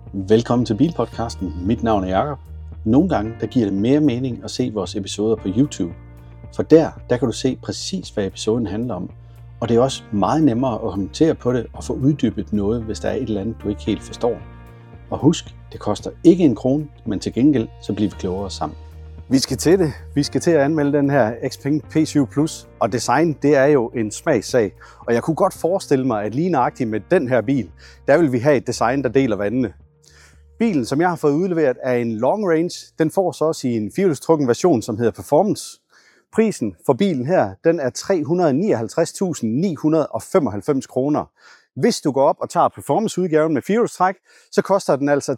Velkommen til Bilpodcasten. Mit navn er Jakob. Nogle gange der giver det mere mening at se vores episoder på YouTube. For der kan du se præcis, hvad episoden handler om. Og det er også meget nemmere at kommentere på det og få uddybet noget, hvis der er et eller andet, du ikke helt forstår. Og husk, det koster ikke en krone, men til gengæld så bliver vi klogere sammen. Vi skal til det. Vi skal til at anmelde den her XPeng P7 Plus. Og design, det er jo en smagssag. Og jeg kunne godt forestille mig, at lige nøjagtigt med den her bil, der vil vi have et design, der deler vandene. Bilen, som jeg har fået udleveret, er en long range. Den får så også i en firehjulstrukken version, som hedder Performance. Prisen for bilen her, den er 359.995 kroner. Hvis du går op og tager Performance-udgaven med firehjulstræk, så koster den altså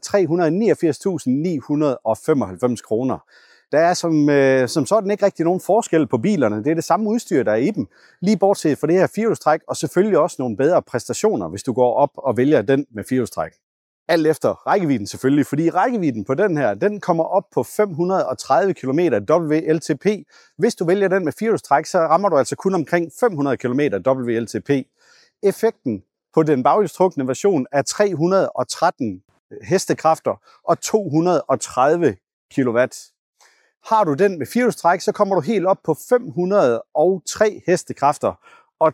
389.995 kroner. Der er som sådan ikke rigtig nogen forskel på bilerne. Det er det samme udstyr, der er i dem. Lige bortset fra det her firehjulstræk, og selvfølgelig også nogle bedre præstationer, hvis du går op og vælger den med firehjulstræk. Alt efter rækkevidden selvfølgelig, fordi rækkevidden på den her, den kommer op på 530 km WLTP. Hvis du vælger den med firehjulstræk, så rammer du altså kun omkring 500 km WLTP. Effekten på den baghjulstrukne version er 313 hestekræfter og 230 kW. Har du den med firehjulstræk, så kommer du helt op på 503 hestekræfter og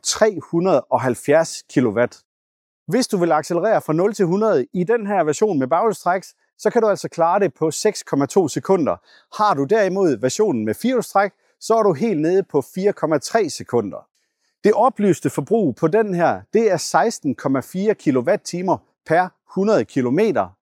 370 kW. Hvis du vil accelerere fra 0 til 100 i den her version med baghjulstræk, så kan du altså klare det på 6,2 sekunder. Har du derimod versionen med firehjulstræk, så er du helt nede på 4,3 sekunder. Det oplyste forbrug på den her, det er 16,4 kWh per 100 km.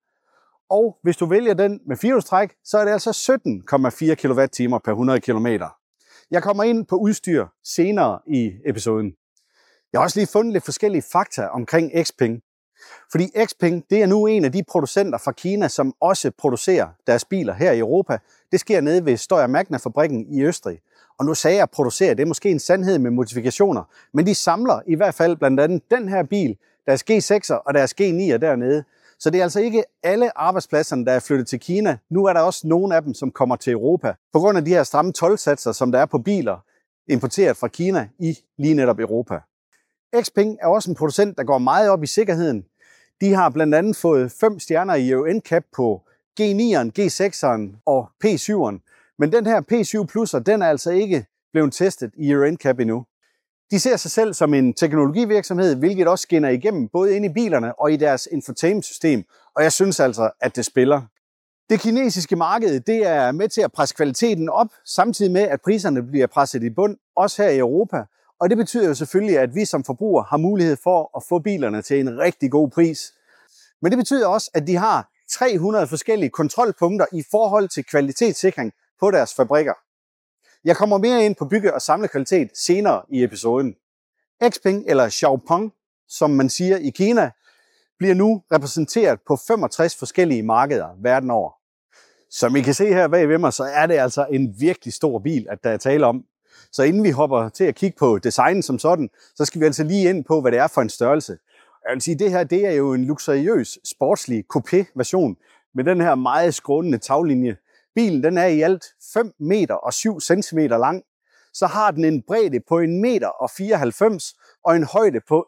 Og hvis du vælger den med firehjulstræk, så er det altså 17,4 kWh per 100 km. Jeg kommer ind på udstyr senere i episoden. Jeg har også lige fundet lidt forskellige fakta omkring XPeng. Fordi XPeng, det er nu en af de producenter fra Kina, som også producerer deres biler her i Europa. Det sker nede ved Steyr Magna-fabrikken i Østrig. Og nu sagde jeg producerer, det er måske en sandhed med modifikationer. Men de samler i hvert fald blandt andet den her bil, deres G6'er og deres G9'er dernede. Så det er altså ikke alle arbejdspladserne, der er flyttet til Kina. Nu er der også nogle af dem, som kommer til Europa. På grund af de her stramme toldsatser, som der er på biler, importeret fra Kina i lige netop Europa. XPeng er også en producent, der går meget op i sikkerheden. De har blandt andet fået 5 stjerner i Euro NCAP på G9'eren, G6'eren og P7'eren. Men den her P7 Plus'er, den er altså ikke blevet testet i Euro NCAP endnu. De ser sig selv som en teknologivirksomhed, hvilket også skinner igennem både inde i bilerne og i deres infotainment-system. Og jeg synes altså, at det spiller. Det kinesiske marked, det er med til at presse kvaliteten op, samtidig med, at priserne bliver presset i bund, også her i Europa. Og det betyder jo selvfølgelig, at vi som forbrugere har mulighed for at få bilerne til en rigtig god pris. Men det betyder også, at de har 300 forskellige kontrolpunkter i forhold til kvalitetssikring på deres fabrikker. Jeg kommer mere ind på bygge- og samlekvalitet senere i episoden. XPeng, eller Xiaopeng, som man siger i Kina, bliver nu repræsenteret på 65 forskellige markeder verden over. Som I kan se her bag ved mig, så er det altså en virkelig stor bil, at der er tale om. Så inden vi hopper til at kigge på designen som sådan, så skal vi altså lige ind på, hvad det er for en størrelse. Jeg vil sige, det her det er jo en luksuriøs, sportslig coupé-version med den her meget skrånende taglinje. Bilen den er i alt 5 meter og 7 centimeter lang. Så har den en bredde på 1,94 meter og en højde på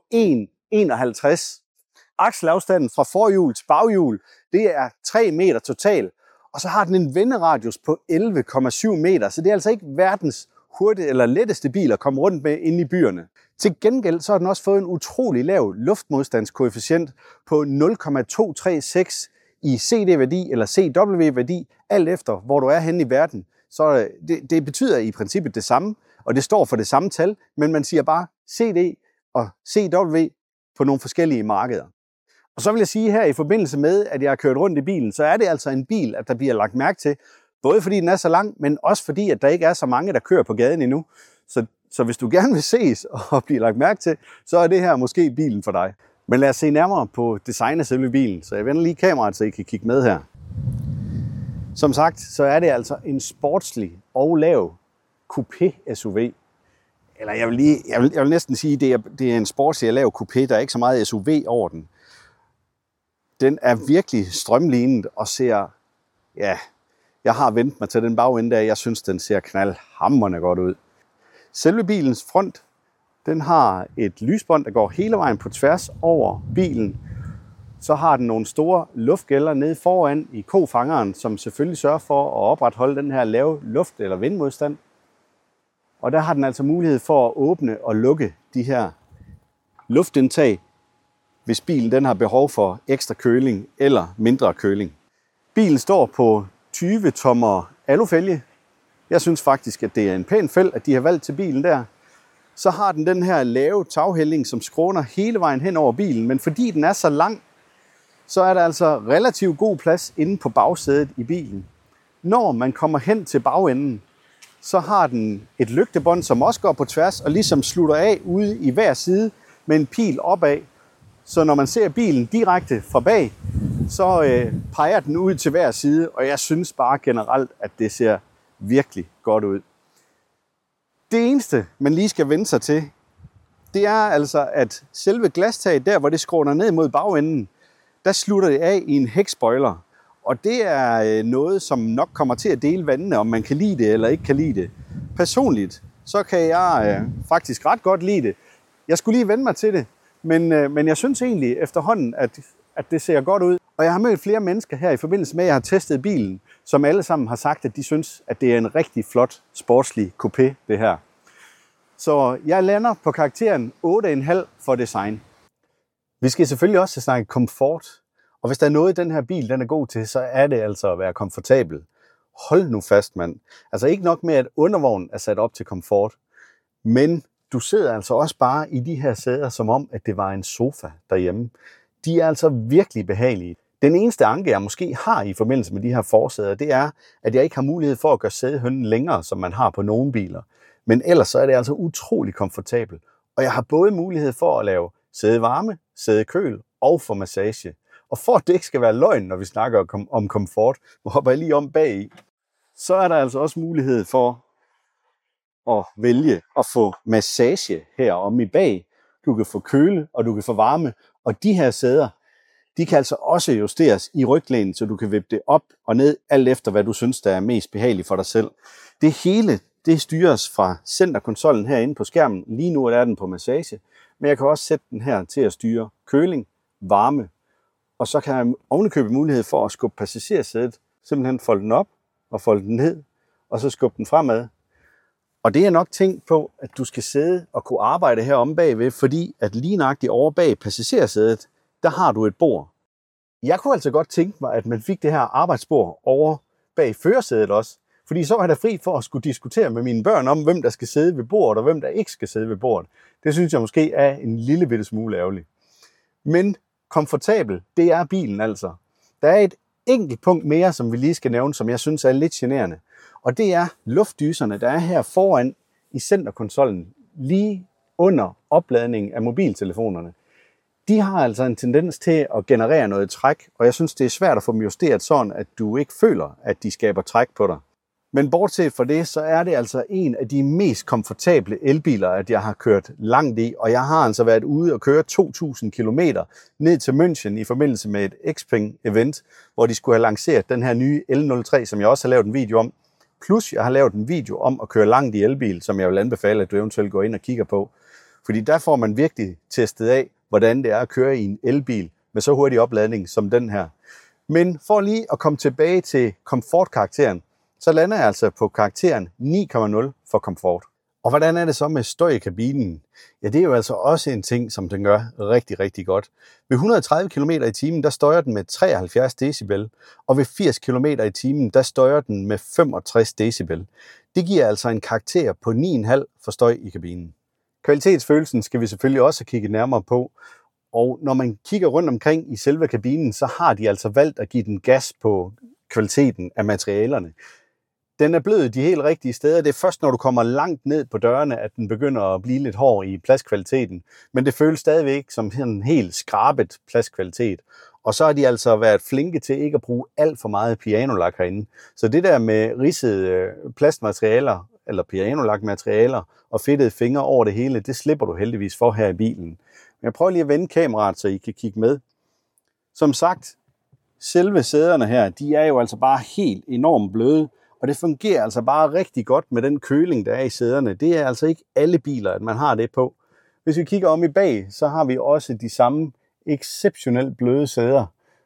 1,51. Akselafstanden fra forhjul til baghjul, det er 3 meter total. Og så har den en venderadius på 11,7 meter, så det er altså ikke verdens hurtigt eller letteste bil at komme rundt med inde i byerne. Til gengæld så har den også fået en utrolig lav luftmodstandskoefficient på 0,236 i CD-værdi eller CW-værdi, alt efter hvor du er henne i verden. Så det betyder i princippet det samme, og det står for det samme tal, men man siger bare CD og CW på nogle forskellige markeder. Og så vil jeg sige her i forbindelse med, at jeg har kørt rundt i bilen, så er det altså en bil, at der bliver lagt mærke til, både fordi den er så lang, men også fordi, at der ikke er så mange, der kører på gaden endnu. Så hvis du gerne vil ses og blive lagt mærke til, så er det her måske bilen for dig. Men lad os se nærmere på designet af selve bilen, så jeg vender lige kameraet, så I kan kigge med her. Som sagt, så er det altså en sportslig og lav coupé-SUV. Eller jeg vil næsten sige, at det er en sportslig og lav coupé, der er ikke så meget SUV over den. Den er virkelig strømlignet og ser, ja, jeg har vendt mig til den bagende der, jeg synes, den ser knaldhamrende godt ud. Selve bilens front, den har et lysbånd, der går hele vejen på tværs over bilen. Så har den nogle store luftgælder nede foran i kofangeren, som selvfølgelig sørger for at opretholde den her lave luft- eller vindmodstand. Og der har den altså mulighed for at åbne og lukke de her luftindtag, hvis bilen den har behov for ekstra køling eller mindre køling. Bilen står på 20 tommer alufælge. Jeg synes faktisk, at det er en pæn fælg, at de har valgt til bilen der. Så har den her lave taghælling, som skråner hele vejen hen over bilen, men fordi den er så lang, så er der altså relativt god plads inde på bagsædet i bilen. Når man kommer hen til bagenden, så har den et lygtebånd, som også går på tværs og ligesom slutter af ude i hver side med en pil opad. Så når man ser bilen direkte fra bag, så peger den ud til hver side, og jeg synes bare generelt, at det ser virkelig godt ud. Det eneste, man lige skal vende sig til, det er altså, at selve glastaget, der hvor det skråner ned mod bagenden, der slutter det af i en hækspoiler. Og det er noget, som nok kommer til at dele vandene, om man kan lide det eller ikke kan lide det. Personligt, så kan jeg faktisk ret godt lide det. Jeg skulle lige vende mig til det, men jeg synes egentlig efterhånden, at det ser godt ud. Og jeg har mødt flere mennesker her i forbindelse med, at jeg har testet bilen, som alle sammen har sagt, at de synes, at det er en rigtig flot, sportslig coupé, det her. Så jeg lander på karakteren 8,5 for design. Vi skal selvfølgelig også snakke komfort. Og hvis der er noget, den her bil den er god til, så er det altså at være komfortabel. Hold nu fast, mand. Altså ikke nok med, at undervognen er sat op til komfort, men du sidder altså også bare i de her sæder, som om, at det var en sofa derhjemme. De er altså virkelig behagelige. Den eneste anke, jeg måske har i forbindelse med de her forsæder, det er, at jeg ikke har mulighed for at gøre sædehønnen længere, som man har på nogle biler. Men ellers så er det altså utrolig komfortabelt. Og jeg har både mulighed for at lave sædevarme, sædekøl og for massage. Og for at det ikke skal være løgn, når vi snakker om komfort, nu hopper jeg lige om bagi, så er der altså også mulighed for at vælge at få massage her om i bag. Du kan få køle, og du kan få varme. Og de her sæder, de kan altså også justeres i ryglænen, så du kan vippe det op og ned, alt efter hvad du synes, der er mest behageligt for dig selv. Det hele, det styres fra centerkonsollen herinde på skærmen. Lige nu er den på massage, men jeg kan også sætte den her til at styre køling, varme, og så kan jeg ovenikøbe mulighed for at skubbe passagersædet, simpelthen folde den op og folde den ned, og så skubbe den fremad. Og det er nok tænkt på, at du skal sidde og kunne arbejde her om bagved, fordi at lige nøjagtigt over bag passagersædet, der har du et bord. Jeg kunne altså godt tænke mig, at man fik det her arbejdsbord over bag førersædet også, fordi så er der fri for at skulle diskutere med mine børn om, hvem der skal sidde ved bordet, og hvem der ikke skal sidde ved bordet. Det synes jeg måske er en lille bitte smule ærgerligt. Men komfortabel, det er bilen altså. Der er et enkelt punkt mere, som vi lige skal nævne, som jeg synes er lidt generende. Og det er luftdyserne, der er her foran i centerkonsollen, lige under opladningen af mobiltelefonerne. De har altså en tendens til at generere noget træk, og jeg synes, det er svært at få dem justeret sådan, at du ikke føler, at de skaber træk på dig. Men bortset fra det, så er det altså en af de mest komfortable elbiler, at jeg har kørt langt i, og jeg har altså været ude og køre 2.000 km ned til München i forbindelse med et Xpeng-event, hvor de skulle have lanceret den her nye L03, som jeg også har lavet en video om. Plus jeg har lavet en video om at køre langt i elbil, som jeg vil anbefale, at du eventuelt går ind og kigger på. Fordi der får man virkelig testet af, hvordan det er at køre i en elbil med så hurtig opladning som den her. Men for lige at komme tilbage til komfortkarakteren, så lander jeg altså på karakteren 9,0 for komfort. Og hvordan er det så med støj i kabinen? Ja, det er jo altså også en ting, som den gør rigtig, rigtig godt. Ved 130 km i timen, der støjer den med 73 decibel, og ved 80 km i timen, der støjer den med 65 decibel. Det giver altså en karakter på 9,5 for støj i kabinen. Kvalitetsfølelsen skal vi selvfølgelig også kigge nærmere på, og når man kigger rundt omkring i selve kabinen, så har de altså valgt at give den gas på kvaliteten af materialerne. Den er blød de helt rigtige steder. Det er først, når du kommer langt ned på dørene, at den begynder at blive lidt hård i pladskvaliteten. Men det føles stadigvæk som en helt skrabet pladskvalitet. Og så har de altså været flinke til ikke at bruge alt for meget pianolak herinde. Så det der med ridsede plastmaterialer, eller pianolakmaterialer og fedtede fingre over det hele, det slipper du heldigvis for her i bilen. Men jeg prøver lige at vende kameraet, så I kan kigge med. Som sagt, selve sæderne her, de er jo altså bare helt enormt bløde. Og det fungerer altså bare rigtig godt med den køling, der er i sæderne. Det er altså ikke alle biler, at man har det på. Hvis vi kigger om i bag, så har vi også de samme exceptionelt bløde sæder.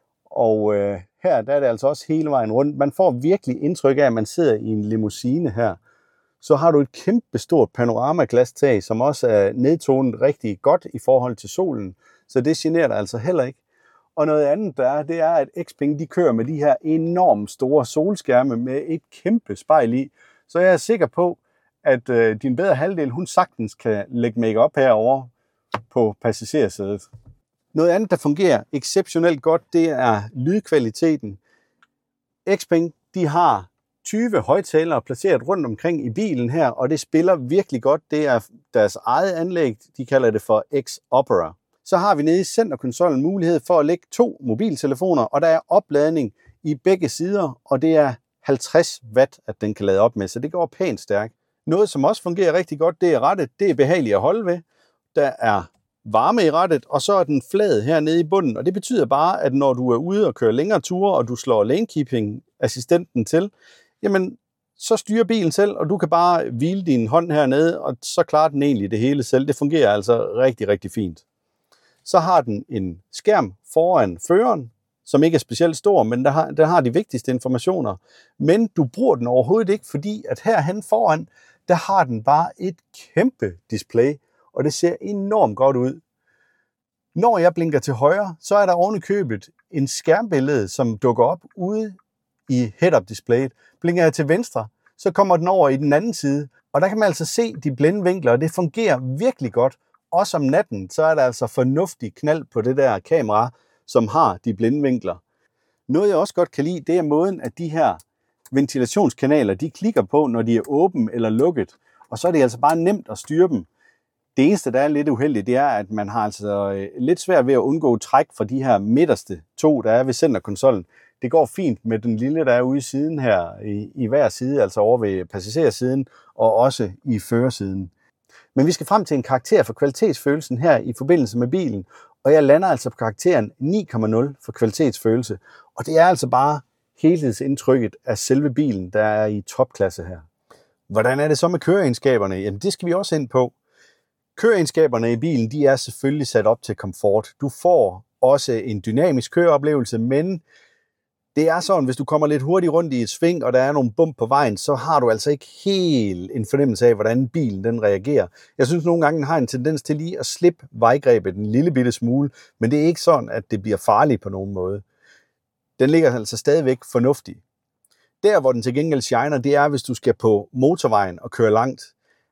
Og her der er det altså også hele vejen rundt. Man får virkelig indtryk af, at man sidder i en limousine her. Så har du et kæmpe stort panoramaglas-tag, som også er nedtonet rigtig godt i forhold til solen. Så det generer dig altså heller ikke. Og noget andet det er, at Xpeng de kører med de her enormt store solskærme med et kæmpe spejl i. Så jeg er sikker på, at din bedre halvdel, hun sagtens kan lægge make-up herovre på passagersædet. Noget andet, der fungerer exceptionelt godt, det er lydkvaliteten. Xpeng, de har 20 højttalere placeret rundt omkring i bilen her, og det spiller virkelig godt. Det er deres eget anlæg, de kalder det for X-Opera. Så har vi nede i centerkonsollen mulighed for at lægge 2 mobiltelefoner, og der er opladning i begge sider, og det er 50 watt, at den kan lade op med, så det går pænt stærkt. Noget, som også fungerer rigtig godt, det er rattet. Det er behageligt at holde ved. Der er varme i rattet, og så er den flad hernede i bunden, og det betyder bare, at når du er ude og kører længere ture, og du slår lanekeeping-assistenten til, jamen, så styrer bilen selv, og du kan bare hvile din hånd hernede, og så klarer den egentlig det hele selv. Det fungerer altså rigtig, rigtig fint. Så har den en skærm foran føreren, som ikke er specielt stor, men der har de vigtigste informationer. Men du bruger den overhovedet ikke, fordi at herhen foran, der har den bare et kæmpe display, og det ser enormt godt ud. Når jeg blinker til højre, så er der oven i købet en skærmbillede, som dukker op ude i head-up displayet. Blinker jeg til venstre, så kommer den over i den anden side, og der kan man altså se de blinde vinkler, og det fungerer virkelig godt. Også om natten, så er der altså fornuftig knald på det der kamera, som har de blinde vinkler. Noget jeg også godt kan lide, det er måden, at de her ventilationskanaler, de klikker på, når de er åbne eller lukket. Og så er det altså bare nemt at styre dem. Det eneste, der er lidt uheldigt, det er, at man har altså lidt svært ved at undgå træk fra de her midterste 2, der er ved centerkonsollen. Det går fint med den lille, der er ude i siden her, i hver side, altså over ved passagersiden og også i førersiden. Men vi skal frem til en karakter for kvalitetsfølelsen her i forbindelse med bilen, og jeg lander altså på karakteren 9,0 for kvalitetsfølelse. Og det er altså bare helhedsindtrykket af selve bilen, der er i topklasse her. Hvordan er det så med køreegenskaberne? Jamen det skal vi også ind på. Køreegenskaberne i bilen, de er selvfølgelig sat op til komfort. Du får også en dynamisk køreoplevelse, men det er sådan, hvis du kommer lidt hurtigt rundt i et sving, og der er nogle bump på vejen, så har du altså ikke helt en fornemmelse af, hvordan bilen den reagerer. Jeg synes nogle gange, den har en tendens til lige at slippe vejgrebet en lille bitte smule, men det er ikke sådan, at det bliver farligt på nogen måde. Den ligger altså stadigvæk fornuftig. Der, hvor den til gengæld shiner, det er, hvis du skal på motorvejen og køre langt.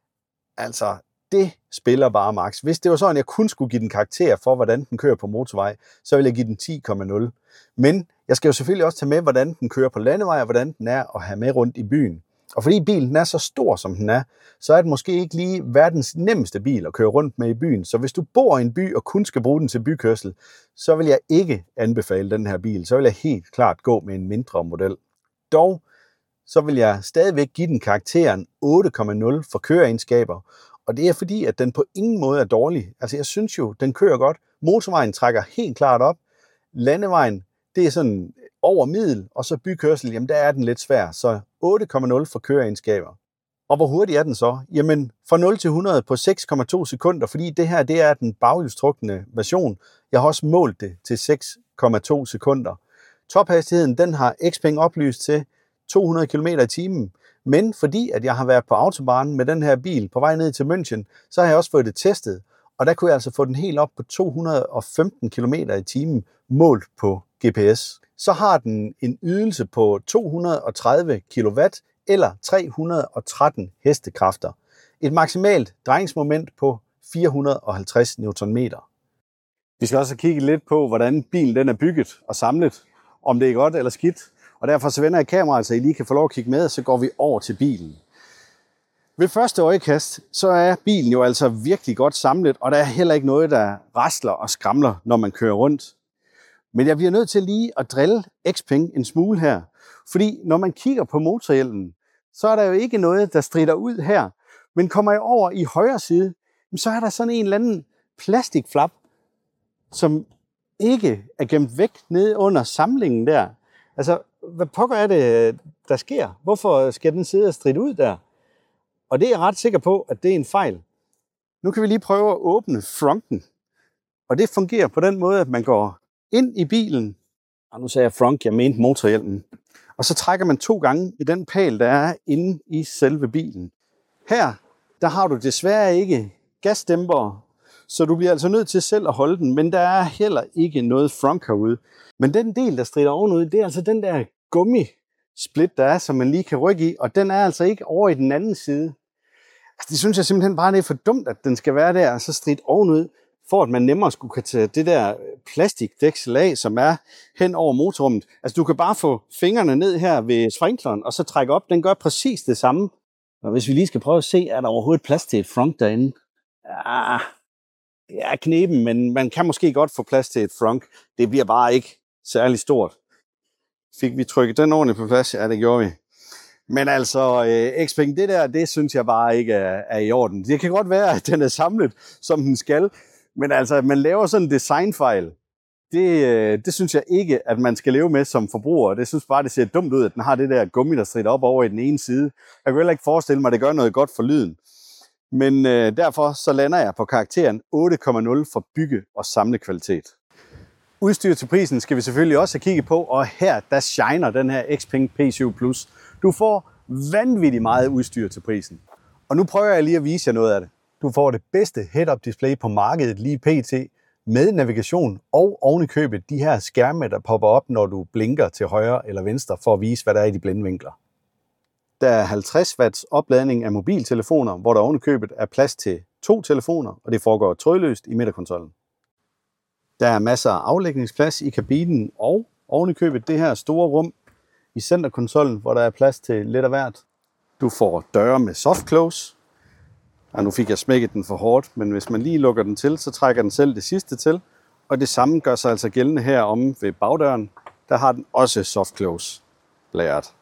Altså, det spiller bare max. Hvis det var sådan, at jeg kun skulle give den karakter for, hvordan den kører på motorvej, så ville jeg give den 10,0. Men jeg skal jo selvfølgelig også tage med, hvordan den kører på landevej, og hvordan den er at have med rundt i byen. Og fordi bilen er så stor, som den er, så er det måske ikke lige verdens nemmeste bil at køre rundt med i byen. Så hvis du bor i en by og kun skal bruge den til bykørsel, så vil jeg ikke anbefale den her bil. Så vil jeg helt klart gå med en mindre model. Dog, så vil jeg stadigvæk give den karakteren 8,0 for køreegenskaber. Og det er fordi, at den på ingen måde er dårlig. Altså jeg synes jo, den kører godt. Motorvejen trækker helt klart op. Landevejen, det er sådan over middel, og så bykørsel, jamen der er den lidt svær. Så 8,0 for køreegenskaber. Og hvor hurtig er den så? Jamen fra 0 til 100 på 6,2 sekunder, fordi det her, det er den baghjulstrukne version. Jeg har også målt det til 6,2 sekunder. Tophastigheden, den har Xpeng oplyst til 200 km i timen. Men fordi at jeg har været på autobahnen med den her bil på vej ned til München, så har jeg også fået det testet. Og der kunne jeg altså få den helt op på 215 km i timen målt på GPS. Så har den en ydelse på 230 kW eller 313 hestekræfter. Et maksimalt drejingsmoment på 450 Nm. Vi skal også kigge lidt på, hvordan bilen den er bygget og samlet. Om det er godt eller skidt. Og derfor så vender jeg kameraet, så I lige kan få lov at kigge med, og så går vi over til bilen. Ved første øjekast, så er bilen jo altså virkelig godt samlet, og der er heller ikke noget, der rasler og skramler, når man kører rundt. Men jeg bliver nødt til lige at drille Xpeng en smule her, fordi når man kigger på motorhjelmen, så er der jo ikke noget, der stritter ud her. Men kommer jeg over i højre side, så er der sådan en eller anden plastikflap, som ikke er gemt væk nede under samlingen der. Altså, hvad pokker er det, der sker? Hvorfor skal den sidde og stritte ud der? Og det er jeg ret sikker på, at det er en fejl. Nu kan vi lige prøve at åbne fronten. Og det fungerer på den måde, at man går ind i bilen, og nu sagde jeg frunk, jeg mente motorhjelmen, og så trækker man 2 gange i den pæl, der er inde i selve bilen. Her, der har du desværre ikke gasdæmpere, så du bliver altså nødt til selv at holde den, men der er heller ikke noget frunk herude. Men den del, der strider ovenud, det er altså den der gummisplit, der er, som man lige kan rykke i, og den er altså ikke over i den anden side. Altså, det synes jeg simpelthen bare, det er for dumt, at den skal være der, og så stridt ovenud, for at man nemmere skulle kunne tage det der plastikdæksel af, som er hen over motorrummet. Altså, du kan bare få fingrene ned her ved sprinkleren, og så trække op. Den gør præcis det samme. Og hvis vi lige skal prøve at se, er der overhovedet plads til et frunk derinde? Ja, det er knepen, men man kan måske godt få plads til et frunk. Det bliver bare ikke særlig stort. Fik vi trykket den ordentligt på plads? Ja, det gjorde vi. Men altså, Xpeng, det der, det synes jeg bare ikke er i orden. Det kan godt være, at den er samlet, som den skal, men altså, at man laver sådan en designfejl, det synes jeg ikke, at man skal leve med som forbruger. Det synes bare, det ser dumt ud, at den har det der gummi, der strider op over i den ene side. Jeg kan heller ikke forestille mig, at det gør noget godt for lyden. Men derfor så lander jeg på karakteren 8,0 for bygge- og samlekvalitet. Udstyr til prisen skal vi selvfølgelig også have kigget på, og her der shiner den her Xpeng P7 Plus. Du får vanvittigt meget udstyr til prisen. Og nu prøver jeg lige at vise jer noget af det. Du får det bedste head-up display på markedet lige pt. Med navigation og ovenikøbet de her skærme, der popper op, når du blinker til højre eller venstre for at vise, hvad der er i de blindvinkler. Der er 50 watts opladning af mobiltelefoner, hvor der ovenikøbet er plads til 2 telefoner, og det foregår trådløst i midterkonsollen. Der er masser af aflægningsplads i kabinen, og ovenikøbet det her store rum i centerkonsollen, hvor der er plads til lidt af hvert. Du får døre med soft close. Og nu fik jeg smækket den for hårdt, men hvis man lige lukker den til, så trækker den selv det sidste til. Og det samme gør sig altså gældende her om ved bagdøren. Der har den også soft close blæret.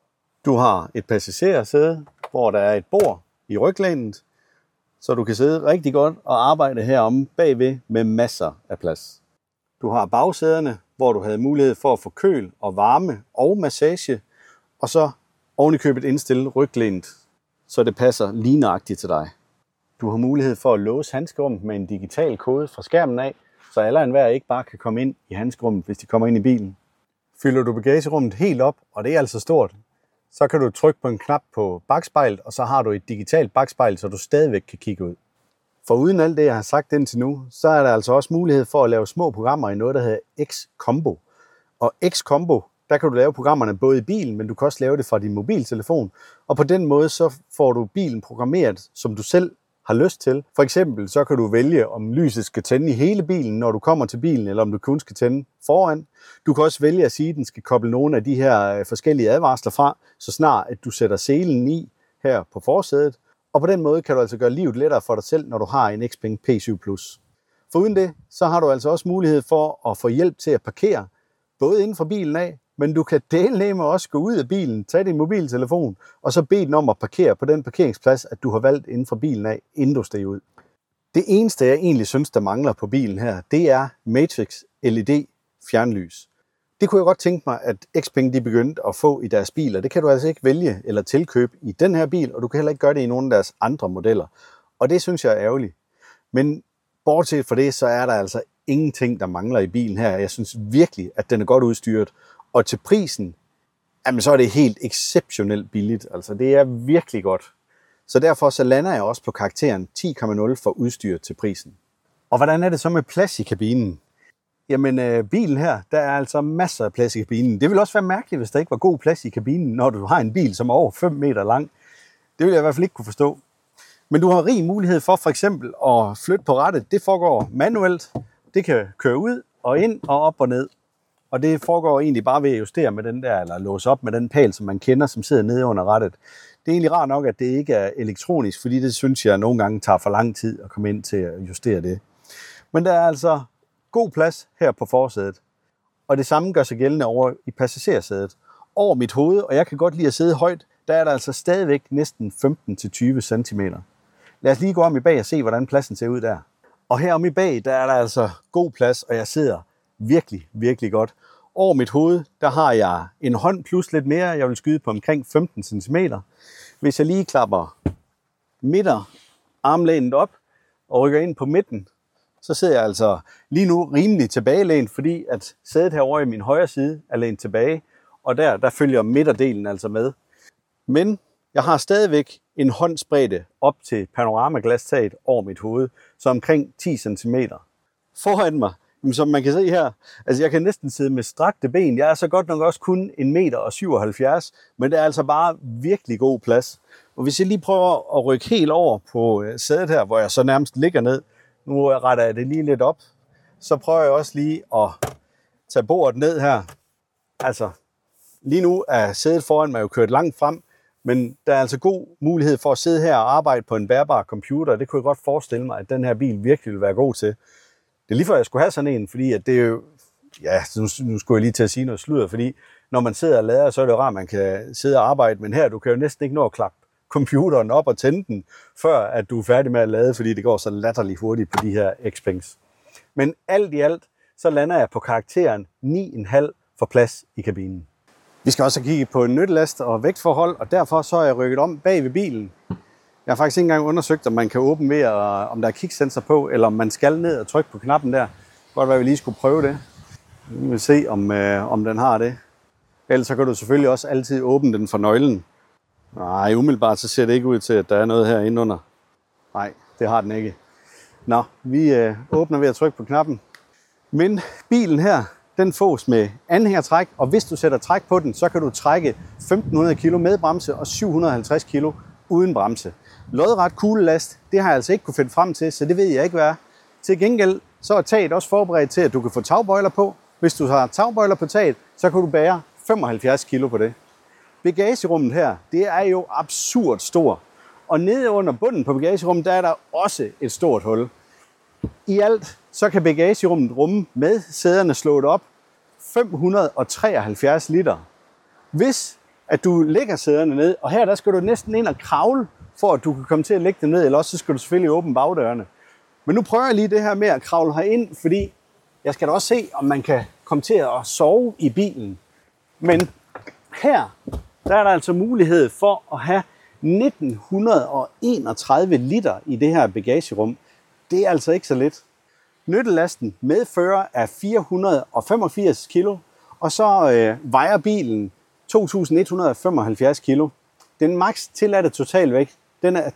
Du har et passagersæde, hvor der er et bord i ryglænet, så du kan sidde rigtig godt og arbejde heromme bagved med masser af plads. Du har bagsæderne, hvor du havde mulighed for at få køl og varme og massage, og så ovenikøbet indstille ryglænet, så det passer lige nøjagtigt til dig. Du har mulighed for at låse handskerummet med en digital kode fra skærmen af, så alle og enhver ikke bare kan komme ind i handskerummet, hvis de kommer ind i bilen. Fylder du bagagerummet helt op, og det er altså stort, så kan du trykke på en knap på bakspejlet, og så har du et digitalt bakspejl, så du stadigvæk kan kigge ud. For uden alt det, jeg har sagt indtil nu, så er der altså også mulighed for at lave små programmer i noget, der hedder X-Combo. Og X-Combo, der kan du lave programmerne både i bilen, men du kan også lave det fra din mobiltelefon. Og på den måde, så får du bilen programmeret, som du selv har lyst til. For eksempel, så kan du vælge, om lyset skal tænde i hele bilen, når du kommer til bilen, eller om du kun skal tænde foran. Du kan også vælge at sige, at den skal koble nogle af de her forskellige advarsler fra, så snart at du sætter selen i her på forsædet. Og på den måde kan du altså gøre livet lettere for dig selv, når du har en Xpeng P7 Plus. Foruden det, så har du altså også mulighed for at få hjælp til at parkere, både inden for bilen af, men du kan delnemme også gå ud af bilen, tage din mobiltelefon, og så bede den om at parkere på den parkeringsplads, at du har valgt inden for bilen af, inden du stiger ud. Det eneste, jeg egentlig synes, der mangler på bilen her, det er Matrix LED fjernlys. Det kunne jeg godt tænke mig, at Xpeng de begyndte at få i deres biler. Det kan du altså ikke vælge eller tilkøbe i den her bil, og du kan heller ikke gøre det i nogle af deres andre modeller. Og det synes jeg er ærgerligt. Men bortset fra det, så er der altså ingenting, der mangler i bilen her. Jeg synes virkelig, at den er godt udstyret. Og til prisen, jamen så er det helt exceptionelt billigt. Altså det er virkelig godt. Så derfor så lander jeg også på karakteren 10,0 for udstyr til prisen. Og hvordan er det så med plads i kabinen? Jamen bilen her, der er altså masser af plads i kabinen. Det ville også være mærkeligt, hvis der ikke var god plads i kabinen, når du har en bil, som er over 5 meter lang. Det vil jeg i hvert fald ikke kunne forstå. Men du har rig mulighed for eksempel at flytte på rattet. Det foregår manuelt. Det kan køre ud og ind og op og ned. Og det foregår egentlig bare ved at justere med den der, eller låse op med den pæl, som man kender, som sidder nede under rattet. Det er egentlig rart nok, at det ikke er elektronisk, fordi det synes jeg nogle gange tager for lang tid at komme ind til at justere det. Men der er altså god plads her på forsædet. Og det samme gør sig gældende over i passagersædet. Over mit hoved, og jeg kan godt lide at sidde højt, der er der altså stadigvæk næsten 15-20 cm. Lad os lige gå om i bag og se, hvordan pladsen ser ud der. Og her om i bag, der er der altså god plads, og jeg sidder virkelig, virkelig godt. Over mit hoved, der har jeg en hånd plus lidt mere. Jeg vil skyde på omkring 15 cm. Hvis jeg lige klapper armlænet op og rykker ind på midten, så sidder jeg altså lige nu rimelig tilbagelænt, fordi at sædet herovre i min højre side er lænt tilbage, og der følger midterdelen altså med. Men jeg har stadigvæk en håndsbredde op til panoramaglastaget over mit hoved, så omkring 10 cm. Foran mig, som man kan se her, altså jeg kan næsten sidde med strakte ben. Jeg er så godt nok også kun 1,77 meter, men det er altså bare virkelig god plads. Og hvis jeg lige prøver at rykke helt over på sædet her, hvor jeg så nærmest ligger ned, nu retter jeg det lige lidt op, så prøver jeg også lige at tage bordet ned her. Altså, lige nu er sædet foran mig jo kørt langt frem, men der er altså god mulighed for at sidde her og arbejde på en bærbar computer. Det kunne jeg godt forestille mig, at den her bil virkelig vil være god til. Det er lige før, jeg skulle have sådan en, fordi at det er jo... Ja, nu skulle jeg lige til at sige noget sludder, fordi når man sidder og lader, så er det jo rart, at man kan sidde og arbejde. Men her, du kan jo næsten ikke nå at klappe computeren op og tænde den, før at du er færdig med at lade, fordi det går så latterligt hurtigt på de her Xpengs. Men alt i alt, så lander jeg på karakteren 9,5 for plads i kabinen. Vi skal også kigge på nyttelast og vægtforhold, og derfor så er jeg rykket om bag ved bilen. Jeg har faktisk ikke engang undersøgt, om man kan åbne ved, om der er kicksensor på, eller om man skal ned og trykke på knappen der. Godt være, vi lige skulle prøve det. Vi vil se, om den har det. Ellers så kan du selvfølgelig også altid åbne den fra nøglen. Nej, umiddelbart så ser det ikke ud til, at der er noget her inde under. Nej, det har den ikke. Nå, vi åbner ved at trykke på knappen. Men bilen her, den fås med anhængertræk, og hvis du sætter træk på den, så kan du trække 1500 kg med bremse og 750 kg uden bremse. Lodret kuglelast, det har jeg altså ikke kunne finde frem til, så det ved jeg ikke, hvad er. Til gengæld så er taget også forberedt til, at du kan få tagbøjler på. Hvis du har tagbøjler på taget, så kan du bære 75 kg på det. Bagagerummet her, det er jo absurd stort. Og nede under bunden på bagagerummet, der er der også et stort hul. I alt så kan bagagerummet rumme med sæderne slået op 573 liter. Hvis at du lægger sæderne ned, og her der skal du næsten ind og kravle, for at du kan komme til at lægge dem ned, eller også så skal du selvfølgelig åbne bagdørene. Men nu prøver jeg lige det her med at kravle herind, fordi jeg skal da også se, om man kan komme til at sove i bilen. Men her, der er der altså mulighed for at have 1931 liter i det her bagagerum. Det er altså ikke så let. Nyttelasten medfører af 485 kilo, og så vejer bilen 2175 kilo. Den maks tilladte totalvægt, den er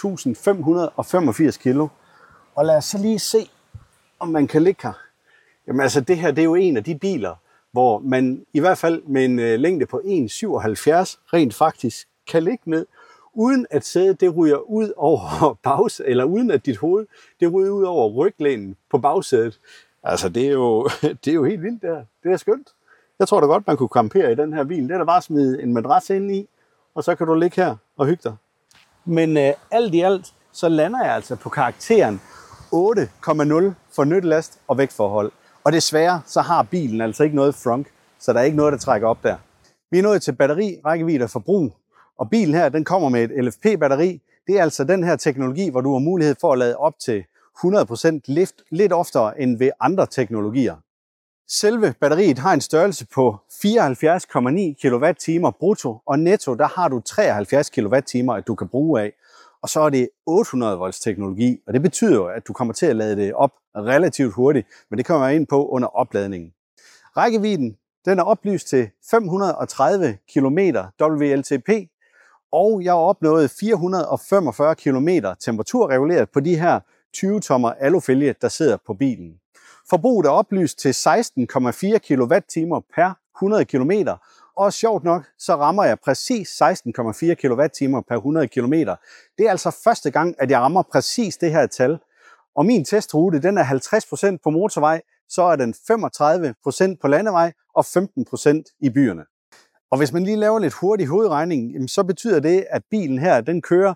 2585 kilo. Og lad os så lige se, om man kan ligge her. Jamen altså det her, det er jo en af de biler, hvor man i hvert fald med en længde på 1,77 rent faktisk kan ligge ned, uden at sædet det ryger ud over eller uden at dit hoved det ryger ud over ryglænen på bagsædet. Altså det er jo helt vildt der. Det er skønt. Jeg tror da godt, man kunne campere i den her bil. Det er da bare at smide en madras ind i, og så kan du ligge her og hygge dig. Men alt i alt, så lander jeg altså på karakteren 8,0 for nyttelast og vægtforhold. Og desværre, så har bilen altså ikke noget frunk, så der er ikke noget, der trækker op der. Vi er nået til batteri, rækkevidde og forbrug. Og bilen her, den kommer med et LFP-batteri. Det er altså den her teknologi, hvor du har mulighed for at lade op til 100% lift lidt oftere end ved andre teknologier. Selve batteriet har en størrelse på 74,9 kWh brutto, og netto der har du 73 kWh, at du kan bruge af. Og så er det 800 volts teknologi, og det betyder jo, at du kommer til at lade det op relativt hurtigt, men det kommer jeg ind på under opladningen. Rækkevidden, den er oplyst til 530 km WLTP, og jeg har opnået 445 km temperaturreguleret på de her 20-tommer alufælge, der sidder på bilen. Forbruget er oplyst til 16,4 kWh per 100 km, og sjovt nok, så rammer jeg præcis 16,4 kWh per 100 km. Det er altså første gang, at jeg rammer præcis det her tal. Og min testrute, den er 50% på motorvej, så er den 35% på landevej og 15% i byerne. Og hvis man lige laver lidt hurtig hovedregning, så betyder det, at bilen her, den kører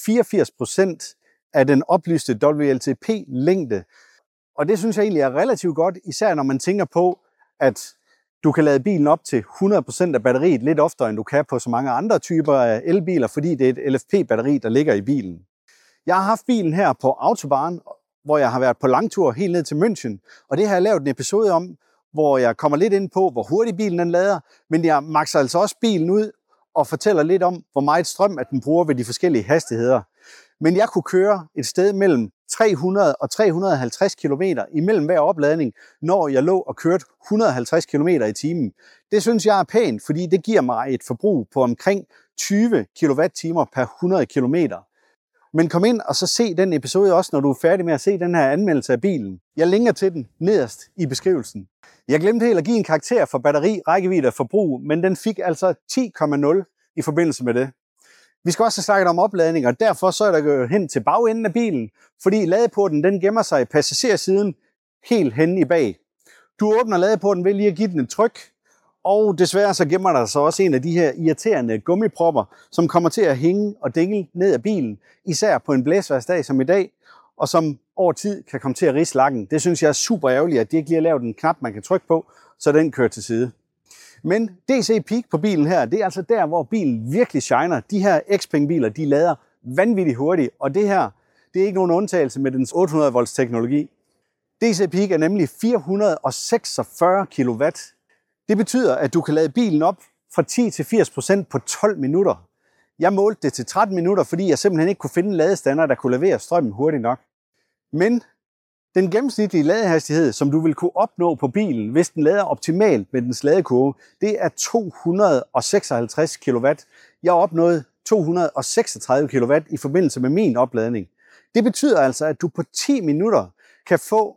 84% af den oplyste WLTP-længde. Og det synes jeg egentlig er relativt godt, især når man tænker på, at du kan lade bilen op til 100% af batteriet lidt oftere, end du kan på så mange andre typer af elbiler, fordi det er et LFP-batteri, der ligger i bilen. Jeg har haft bilen her på Autobahn, hvor jeg har været på langtur helt ned til München, og det har jeg lavet en episode om, hvor jeg kommer lidt ind på, hvor hurtigt bilen den lader, men jeg makser altså også bilen ud og fortæller lidt om, hvor meget strøm at den bruger ved de forskellige hastigheder. Men jeg kunne køre et sted mellem 300 og 350 km imellem hver opladning, når jeg lå og kørte 150 km i timen. Det synes jeg er pænt, fordi det giver mig et forbrug på omkring 20 kWh per 100 km. Men kom ind og så se den episode også, når du er færdig med at se den her anmeldelse af bilen. Jeg linker til den nederst i beskrivelsen. Jeg glemte helt at give en karakter for batteri, rækkevidde og forbrug, men den fik altså 10,0 i forbindelse med det. Vi skal også have snakket om opladning, og derfor så er der gået hen til bagenden af bilen, fordi ladeporten den gemmer sig i passagersiden helt henne i bag. Du åbner ladeporten ved lige at give den et tryk, og desværre så gemmer der så også en af de her irriterende gummipropper, som kommer til at hænge og dingle ned af bilen, især på en blæsvejrsdag som i dag, og som over tid kan komme til at ridse lakken. Det synes jeg er super ærgerligt, at de ikke lige har lavet en knap, man kan trykke på, så den kører til side. Men DC Peak på bilen her, det er altså der, hvor bilen virkelig shiner. De her Xpeng-biler, de lader vanvittigt hurtigt, og det her, det er ikke nogen undtagelse med dens 800 volts teknologi. DC Peak er nemlig 446 kW. Det betyder, at du kan lade bilen op fra 10 til 80% på 12 minutter. Jeg målte det til 13 minutter, fordi jeg simpelthen ikke kunne finde en ladestander, der kunne levere strømmen hurtigt nok. Men den gennemsnitlige ladehastighed, som du vil kunne opnå på bilen, hvis den lader optimalt med dens ladekurve, det er 256 kW. Jeg opnåede 236 kW i forbindelse med min opladning. Det betyder altså, at du på 10 minutter kan få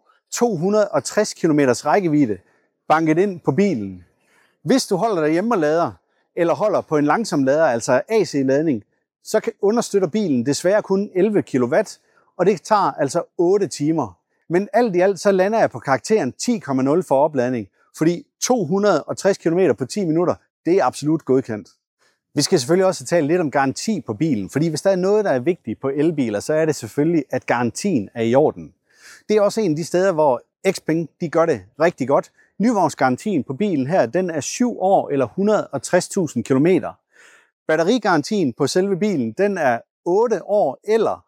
260 km rækkevidde banket ind på bilen. Hvis du holder dig hjemme og lader, eller holder på en langsom lader, altså AC-ladning, så understøtter bilen desværre kun 11 kW, og det tager altså 8 timer. Men alt i alt så lander jeg på karakteren 10,0 for opladning, fordi 260 km på 10 minutter, det er absolut godkendt. Vi skal selvfølgelig også tale lidt om garanti på bilen, fordi hvis der er noget, der er vigtigt på elbiler, så er det selvfølgelig, at garantien er i orden. Det er også en af de steder, hvor Xpeng de gør det rigtig godt. Nyvognsgarantien på bilen her, den er 7 år eller 160.000 km. Batterigarantien på selve bilen, den er 8 år eller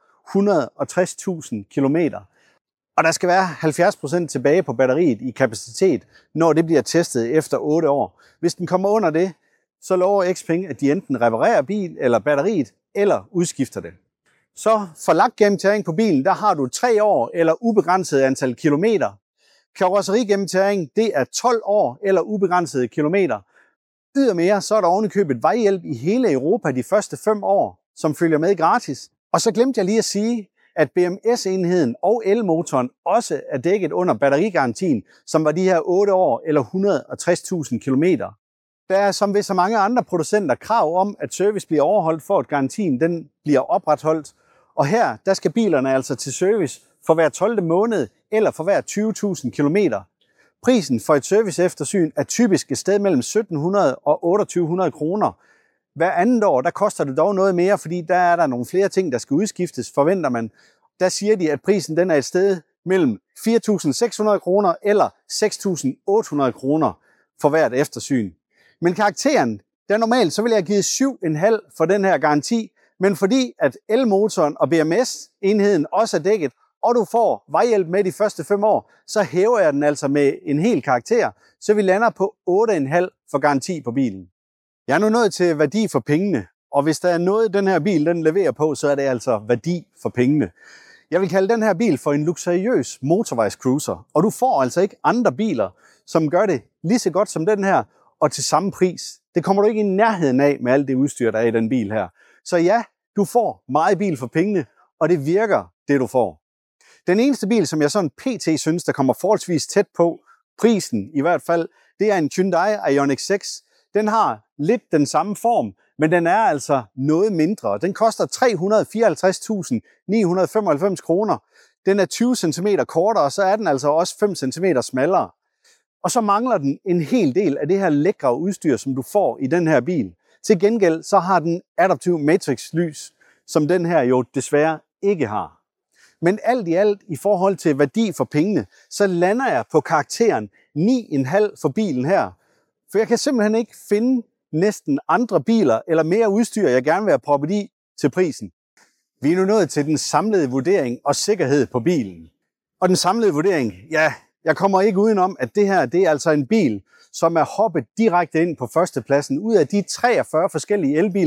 160.000 km. Og der skal være 70% tilbage på batteriet i kapacitet, når det bliver testet efter 8 år. Hvis den kommer under det, så lover Xpeng, at de enten reparerer bil eller batteriet, eller udskifter det. Så for lakgennemtæring på bilen, der har du 3 år eller ubegrænset antal kilometer. Karrosserigennemtæring, det er 12 år eller ubegrænsede kilometer. Ydermere, så er der ovenikøbet vejhjælp i hele Europa de første 5 år, som følger med gratis. Og så glemte jeg lige at sige, at BMS-enheden og elmotoren også er dækket under batterigarantien, som var de her 8 år eller 160.000 km. Der er som ved så mange andre producenter krav om, at service bliver overholdt for, at garantien den bliver opretholdt. Og her, der skal bilerne altså til service for hver 12. måned eller for hver 20.000 km. Prisen for et serviceeftersyn er typisk et sted mellem 1.700 og 2.800 kroner. Hver andet år, der koster det dog noget mere, fordi der er der nogle flere ting, der skal udskiftes, forventer man. Der siger de, at prisen den er et sted mellem 4.600 kroner eller 6.800 kroner for hvert eftersyn. Men karakteren, der normalt, så vil jeg have givet 7,5 for den her garanti, men fordi at elmotoren og BMS-enheden også er dækket, og du får vejhjælp med de første 5 år, så hæver jeg den altså med en hel karakter, så vi lander på 8,5 for garanti på bilen. Jeg er nu nået til værdi for pengene, og hvis der er noget, den her bil den leverer på, så er det altså værdi for pengene. Jeg vil kalde den her bil for en luksuriøs motorvejscruiser, og du får altså ikke andre biler, som gør det lige så godt som den her, og til samme pris. Det kommer du ikke i nærheden af med alt det udstyr, der er i den bil her. Så ja, du får meget bil for pengene, og det virker, det du får. Den eneste bil, som jeg sådan pt. Synes, der kommer forholdsvis tæt på prisen i hvert fald, det er en Hyundai Ioniq 6. Den har lidt den samme form, men den er altså noget mindre. Den koster 354.995 kroner. Den er 20 cm kortere, og så er den altså også 5 cm smallere. Og så mangler den en hel del af det her lækre udstyr, som du får i den her bil. Til gengæld så har den adaptiv matrix-lys, som den her jo desværre ikke har. Men alt i alt i forhold til værdi for pengene, så lander jeg på karakteren 9,5 for bilen her. For jeg kan simpelthen ikke finde næsten andre biler eller mere udstyr, jeg gerne vil have proppet i til prisen. Vi er nu nået til den samlede vurdering og sikkerhed på bilen. Og den samlede vurdering, ja, jeg kommer ikke udenom, at det her det er altså en bil, som er hoppet direkte ind på førstepladsen. Ud af de 43 forskellige elbiler,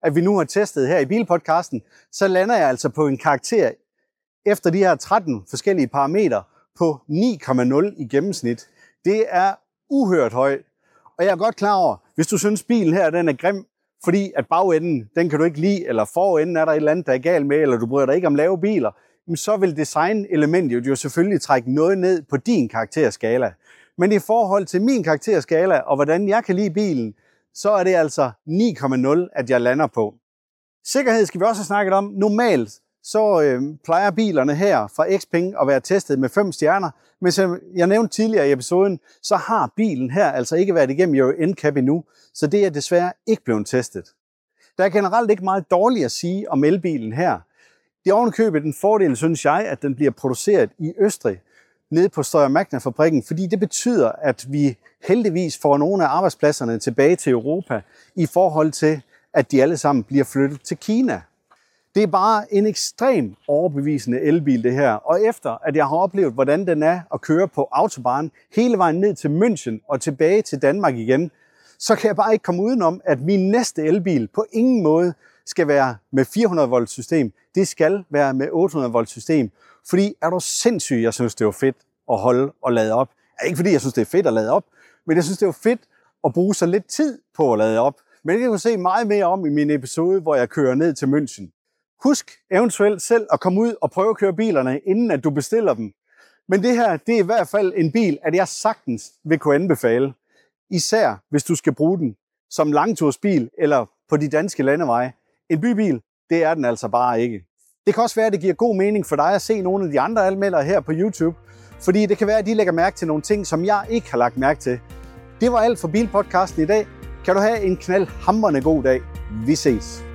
at vi nu har testet her i Bilpodcasten, så lander jeg altså på en karakter efter de her 13 forskellige parametre på 9,0 i gennemsnit. Det er uhørt højt. Og jeg er godt klar over, hvis du synes bilen her den er grim, fordi at bagenden, den kan du ikke lide, eller forenden er der et eller andet, der er galt med, eller du bryder dig ikke om lave biler, så vil design-elementet jo selvfølgelig trække noget ned på din karakterskala. Men i forhold til min karakterskala, og hvordan jeg kan lide bilen, så er det altså 9,0, at jeg lander på. Sikkerhed skal vi også have snakket om. Normalt så plejer bilerne her fra Xpeng at være testet med 5 stjerner, men som jeg nævnte tidligere i episoden, så har bilen her altså ikke været igennem Euro NCAP endnu, så det er desværre ikke blevet testet. Der er generelt ikke meget dårligt at sige om elbilen her. Det er ovenikøbet en fordel, synes jeg, at den bliver produceret i Østrig, nede på Steyr Magna-fabrikken, fordi det betyder, at vi heldigvis får nogle af arbejdspladserne tilbage til Europa, i forhold til, at de alle sammen bliver flyttet til Kina. Det er bare en ekstremt overbevisende elbil, det her. Og efter at jeg har oplevet, hvordan den er at køre på autobahn hele vejen ned til München og tilbage til Danmark igen, så kan jeg bare ikke komme udenom, at min næste elbil på ingen måde skal være med 400 volt system. Det skal være med 800 volt system. Fordi er du sindssyg, jeg synes, det var fedt at holde og lade op. Ikke fordi jeg synes, det er fedt at lade op, men jeg synes, det var fedt at bruge så lidt tid på at lade op. Men det kan du se meget mere om i min episode, hvor jeg kører ned til München. Husk eventuelt selv at komme ud og prøve at køre bilerne, inden at du bestiller dem. Men det her, det er i hvert fald en bil, at jeg sagtens vil kunne anbefale. Især hvis du skal bruge den som langtursbil eller på de danske landeveje. En bybil, det er den altså bare ikke. Det kan også være, at det giver god mening for dig at se nogle af de andre anmeldere her på YouTube. Fordi det kan være, at de lægger mærke til nogle ting, som jeg ikke har lagt mærke til. Det var alt for Bilpodcasten i dag. Kan du have en knaldhamrende god dag. Vi ses.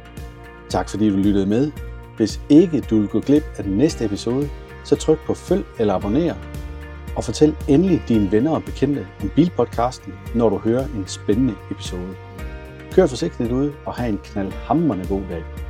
Tak fordi du lyttede med. Hvis ikke du vil gå glip af den næste episode, så tryk på følg eller abonner. Og fortæl endelig dine venner og bekendte om Bilpodcasten, når du hører en spændende episode. Kør forsigtigt ud og have en knaldhamrende god dag.